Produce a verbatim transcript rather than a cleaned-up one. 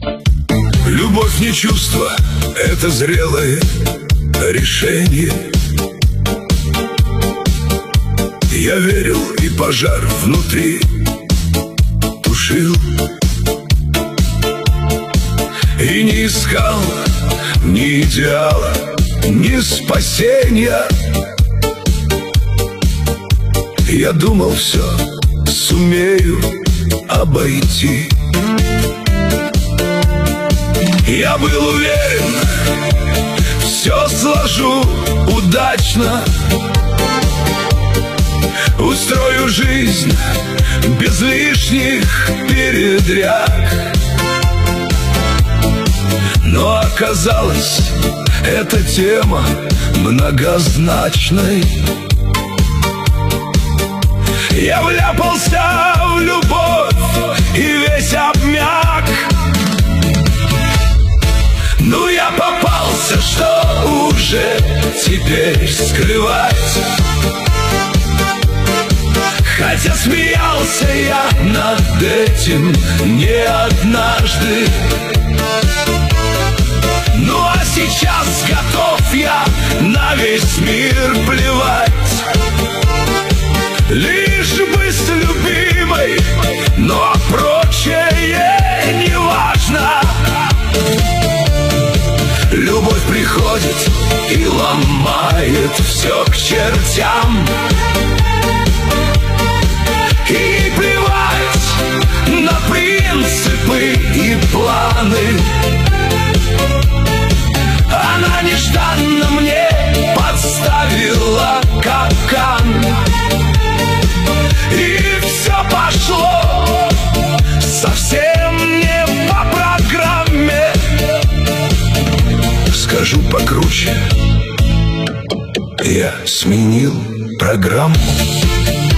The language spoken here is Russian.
Любовь не чувство, это зрелое решение. Я верил, и пожар внутри тушил, и не искал ни идеала, ни спасения. Я думал, все сумею обойти. Я был уверен, все сложу удачно, устрою жизнь без лишних передряг. Но оказалось, эта тема многозначной. Я вляпался в любовь и весь обмяк. Ну я попался, что уже теперь скрывать? Хотя смеялся я над этим не однажды. Ну а сейчас готов я на весь мир плевать, лишь бы с любимой, ну а прочее не важно. Любовь приходит и ломает все к чертям, и плевать на принципы и планы. Она нежданно мне подставила капкан, и все пошло совсем не по программе. Скажу покруче, я сменил программу.